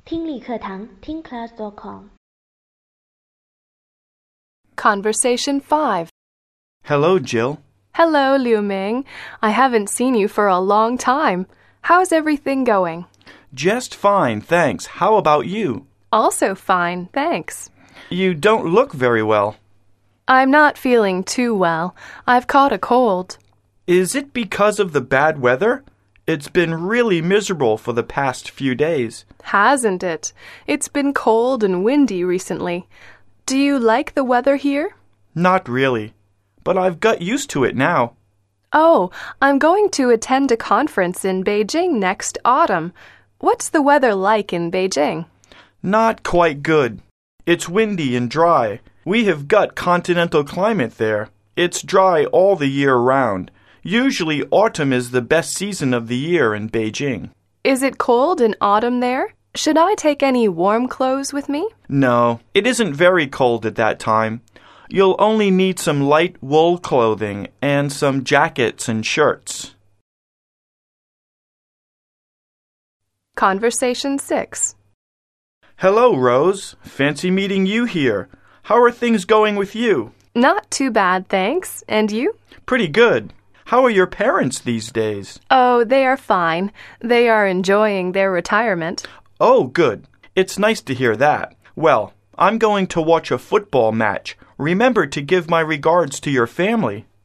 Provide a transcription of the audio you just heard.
听力课堂听 class.com Conversation 5. Hello, Jill. Hello, Liu Ming. I haven't seen you for a long time. How's everything going? Just fine, thanks. How about you? Also fine, thanks. You don't look very well. I'm not feeling too well. I've caught a cold. Is it because of the bad weather? It's been really miserable for the past few days. Hasn't it? It's been cold and windy recently. Do you like the weather here? Not really, but I've got used to it now. Oh, I'm going to attend a conference in Beijing next autumn. What's the weather like in Beijing? Not quite good. It's windy and dry. We have got continental climate there. It's dry all the year round. Usually autumn is the best season of the year in Beijing. Is it cold in autumn there? Should I take any warm clothes with me? No, it isn't very cold at that time. You'll only need some light wool clothing and some jackets and shirts. Conversation 6. Hello, Rose. Fancy meeting you here. How are things going with you? Not too bad, thanks. And you? Pretty good. How are your parents these days? Oh, they are fine. They are enjoying their retirement. Oh, good. It's nice to hear that. Well, I'm going to watch a football match. Remember to give my regards to your family.